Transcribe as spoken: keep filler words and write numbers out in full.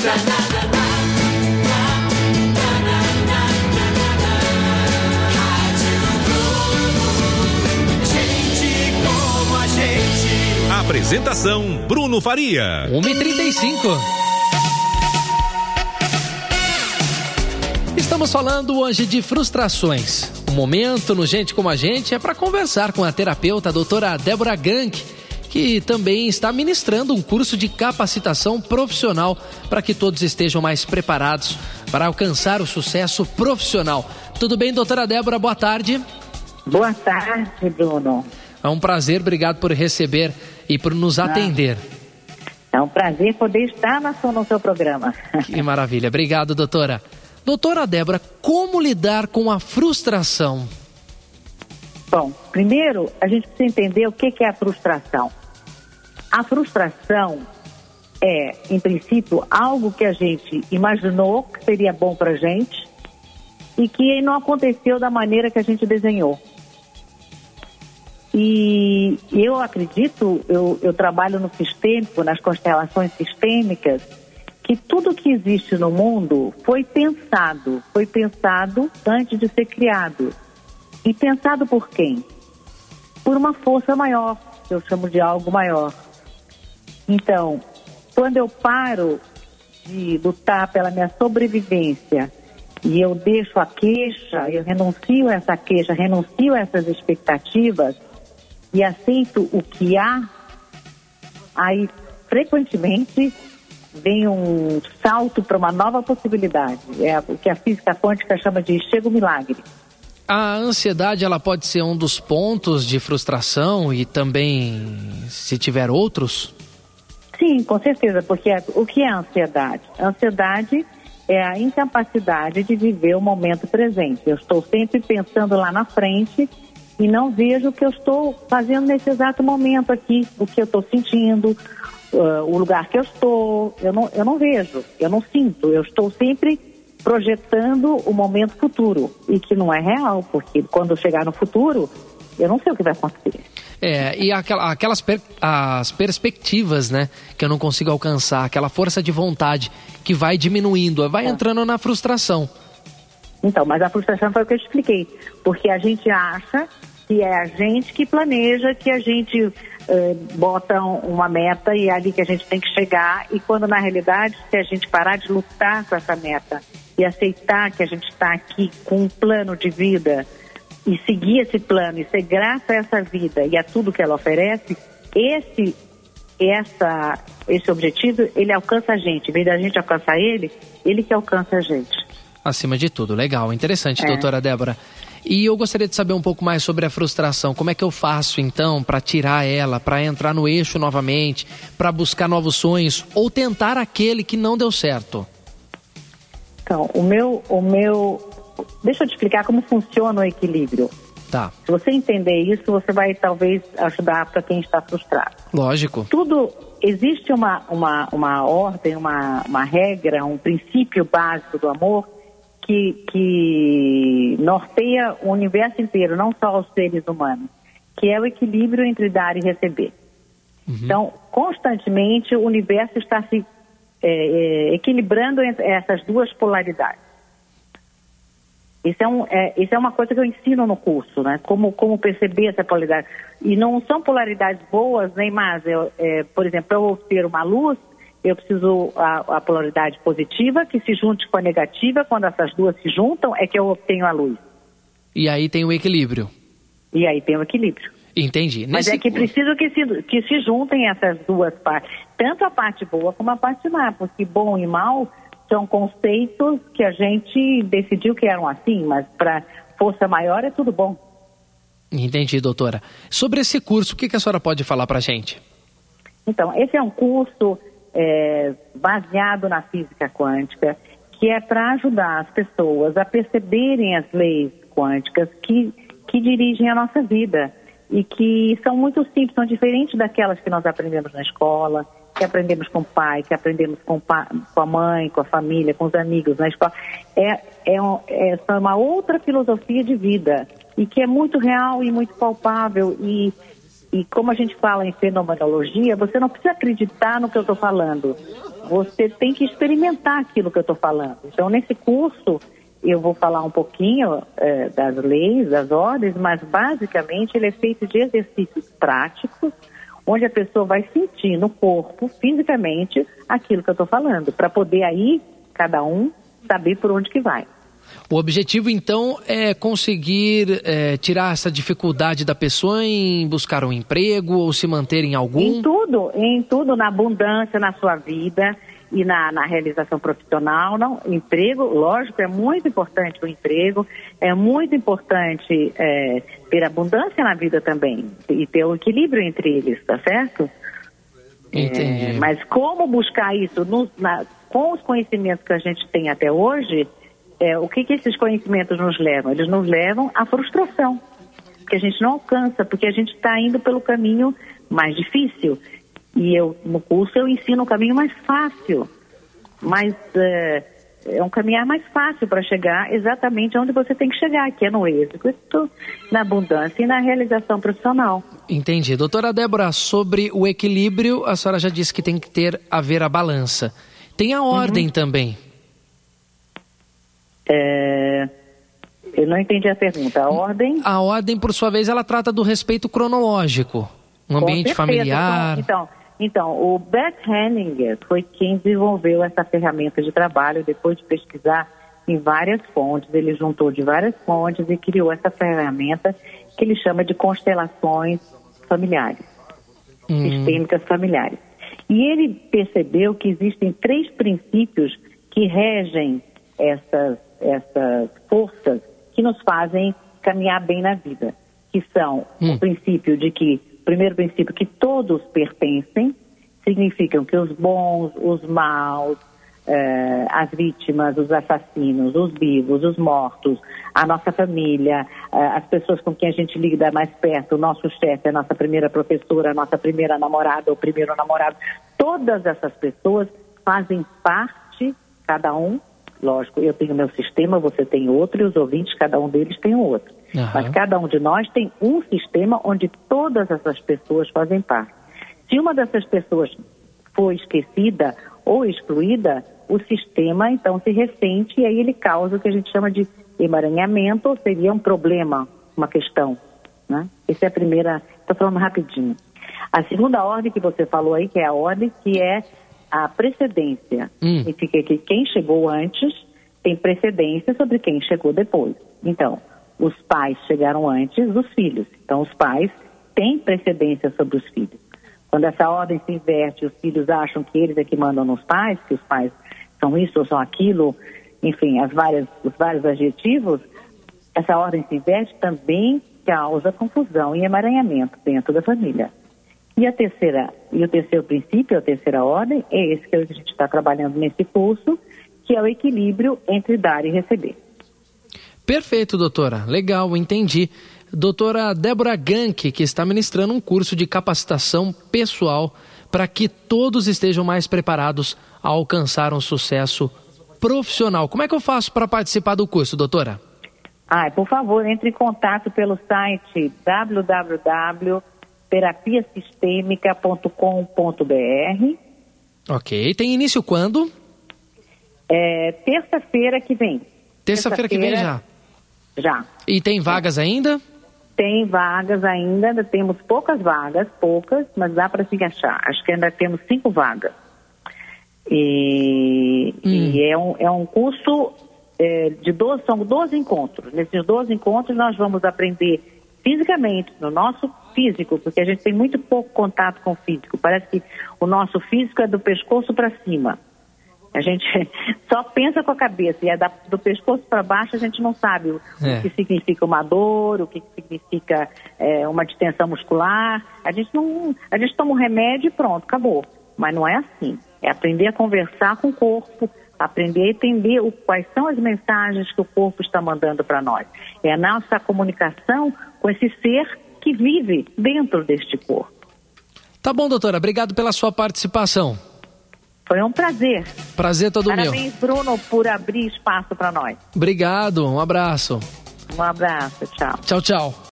Apresentação Bruno Faria. uma e trinta e cinco. Estamos falando hoje de frustrações. O momento no Gente Como a Gente é para conversar com a terapeuta a doutora Débora Gank, que também está ministrando um curso de capacitação profissional para que todos estejam mais preparados para alcançar o sucesso profissional. Tudo bem, doutora Débora? Boa tarde. Boa tarde, Bruno. É um prazer, obrigado por receber e por nos atender. É um prazer poder estar na sua, no seu programa. Que maravilha, obrigado, doutora. Doutora Débora, como lidar com a frustração? Bom, primeiro a gente precisa entender o que é a frustração. A frustração é, em princípio, algo que a gente imaginou que seria bom pra gente e que não aconteceu da maneira que a gente desenhou. E eu acredito, eu, eu trabalho no sistêmico, nas constelações sistêmicas, que tudo que existe no mundo foi pensado, foi pensado antes de ser criado. E pensado por quem? Por uma força maior, que eu chamo de algo maior. Então, quando eu paro de lutar pela minha sobrevivência e eu deixo a queixa, eu renuncio a essa queixa, renuncio a essas expectativas, e aceito o que há, aí frequentemente vem um salto para uma nova possibilidade. É o que a física quântica chama de chega o milagre. A ansiedade, ela pode ser um dos pontos de frustração e também se tiver outros? Sim, com certeza, porque o que é a ansiedade? A ansiedade é a incapacidade de viver o momento presente. Eu estou sempre pensando lá na frente e não vejo o que eu estou fazendo nesse exato momento aqui, o que eu estou sentindo, uh, o lugar que eu estou, eu não, eu não vejo, eu não sinto, eu estou sempre projetando o momento futuro, e que não é real, porque quando eu chegar no futuro, eu não sei o que vai acontecer. É, e aquela, aquelas per, as perspectivas, né, que eu não consigo alcançar, aquela força de vontade que vai diminuindo, vai é. entrando na frustração. Então, mas a frustração foi o que eu expliquei, porque a gente acha que é a gente que planeja, que a gente uh, bota uma meta e é ali que a gente tem que chegar, e quando na realidade, se a gente parar de lutar com essa meta e aceitar que a gente está aqui com um plano de vida e seguir esse plano e ser grata a essa vida e a tudo que ela oferece, esse, essa, esse objetivo, ele alcança a gente. Em vez da gente alcançar ele, ele que alcança a gente. Acima de tudo, legal, interessante, é. doutora Débora. E eu gostaria de saber um pouco mais sobre a frustração. Como é que eu faço, então, para tirar ela, para entrar no eixo novamente, para buscar novos sonhos ou tentar aquele que não deu certo? Então, o meu, o meu... Deixa eu te explicar como funciona o equilíbrio. Tá. Se você entender isso, você vai talvez ajudar para quem está frustrado. Lógico. Tudo... Existe uma, uma, uma ordem, uma, uma regra, um princípio básico do amor que, que norteia o universo inteiro, não só os seres humanos, que é o equilíbrio entre dar e receber. Uhum. Então, constantemente o universo está se é, é, equilibrando entre essas duas polaridades. Isso é, um, é, isso é uma coisa que eu ensino no curso, né? Como, como perceber essa polaridade. E não são polaridades boas nem más. Eu, é, por exemplo, para eu obter uma luz, eu preciso a, a polaridade positiva que se junte com a negativa. Quando essas duas se juntam, é que eu obtenho a luz. E aí tem o equilíbrio. E aí tem o equilíbrio. Entendi. Mas Nesse... é que preciso que se, que se juntem essas duas partes. Tanto a parte boa como a parte má. Porque bom e mal são conceitos que a gente decidiu que eram assim. Mas para força maior é tudo bom. Entendi, doutora. Sobre esse curso, o que, que a senhora pode falar para a gente? Então, esse é um curso... É, baseado na física quântica, que é para ajudar as pessoas a perceberem as leis quânticas que, que dirigem a nossa vida e que são muito simples, são diferentes daquelas que nós aprendemos na escola, que aprendemos com o pai, que aprendemos com, pa, com a mãe, com a família, com os amigos na escola. É, é, um, é uma outra filosofia de vida e que é muito real e muito palpável e E como a gente fala em fenomenologia, você não precisa acreditar no que eu estou falando. você tem que experimentar aquilo que eu estou falando. Então, nesse curso, eu vou falar um pouquinho é, das leis, das ordens, mas basicamente ele é feito de exercícios práticos, onde a pessoa vai sentir no corpo, fisicamente, aquilo que eu estou falando, para poder aí, cada um, saber por onde que vai. O objetivo, então, é conseguir é, tirar essa dificuldade da pessoa em buscar um emprego ou se manter em algum? Em tudo, em tudo, na abundância, na sua vida e na, na realização profissional. Não, emprego, lógico, é muito importante o emprego, é muito importante é, ter abundância na vida também e ter o equilíbrio entre eles, tá certo? Entendi. É, mas como buscar isso no, na, com os conhecimentos que a gente tem até hoje, é, o que, que esses conhecimentos nos levam? Eles nos levam à frustração, que a gente não alcança, porque a gente está indo pelo caminho mais difícil. E eu, no curso, eu ensino o caminho mais fácil, mas é, é um caminhar mais fácil para chegar exatamente onde você tem que chegar, que é no êxito, na abundância e na realização profissional. Entendi. Doutora Débora, sobre o equilíbrio, a senhora já disse que tem que ter, haver a balança. Tem a ordem uhum. também. É... Eu não entendi a pergunta. A ordem? A ordem, por sua vez, ela trata do respeito cronológico. Um ambiente familiar. Então, então, o Bert Hellinger foi quem desenvolveu essa ferramenta de trabalho depois de pesquisar em várias fontes. Ele juntou de várias fontes e criou essa ferramenta que ele chama de constelações familiares, hum. sistêmicas familiares. E ele percebeu que existem três princípios que regem essas, essas forças que nos fazem caminhar bem na vida, que são hum. o princípio de que, primeiro princípio, que todos pertencem, significam que os bons, os maus, eh, as vítimas, os assassinos, os vivos, os mortos, a nossa família, eh, as pessoas com quem a gente lida mais perto, o nosso chefe, a nossa primeira professora, a nossa primeira namorada, o primeiro namorado, todas essas pessoas fazem parte, cada um, lógico, eu tenho meu sistema, você tem outro, e os ouvintes, cada um deles tem outro. Uhum. Mas cada um de nós tem um sistema onde todas essas pessoas fazem parte. Se uma dessas pessoas for esquecida ou excluída, o sistema então se ressente e aí ele causa o que a gente chama de emaranhamento, ou seria um problema, uma questão, né? Essa é a primeira, estou falando rapidinho. A segunda ordem que você falou aí, que é a ordem que é a precedência. Hum. Significa que quem chegou antes tem precedência sobre quem chegou depois. Então, os pais chegaram antes dos filhos. Então, os pais têm precedência sobre os filhos. Quando essa ordem se inverte, os filhos acham que eles é que mandam nos pais, que os pais são isso ou são aquilo, enfim, as várias, os vários adjetivos, essa ordem se inverte também causa confusão e emaranhamento dentro da família. E a terceira, e o terceiro princípio, a terceira ordem, é esse que a gente está trabalhando nesse curso, que é o equilíbrio entre dar e receber. Perfeito, doutora. Legal, entendi. Doutora Débora Gank, que está ministrando um curso de capacitação pessoal para que todos estejam mais preparados a alcançar um sucesso profissional. Como é que eu faço para participar do curso, doutora? Ah, por favor, entre em contato pelo site w w w ponto terapia sistêmica ponto com ponto b r. Ok. Tem início quando? É, terça-feira que vem. Terça-feira que vem já? Já. E tem vagas é. ainda? Tem vagas ainda, ainda temos poucas vagas, poucas, mas dá para se encaixar. Acho que ainda temos cinco vagas. E, hum. e é, um, é um curso é, de doze, são doze encontros. Nesses doze encontros nós vamos aprender fisicamente, no nosso físico, porque a gente tem muito pouco contato com o físico. Parece que o nosso físico é do pescoço para cima. A gente só pensa com a cabeça e é da, do pescoço para baixo a gente não sabe o, é. o que significa uma dor, o que significa é, uma distensão muscular. A gente não, a gente toma um remédio e pronto, acabou. Mas não é assim. É aprender a conversar com o corpo, aprender a entender o, quais são as mensagens que o corpo está mandando para nós. É a nossa comunicação com esse ser que vive dentro deste corpo. Tá bom, doutora. Obrigado pela sua participação. Foi um prazer. Prazer todo meu. Parabéns, Bruno, por abrir espaço para nós. Obrigado. Um abraço. Um abraço. Tchau. Tchau, tchau.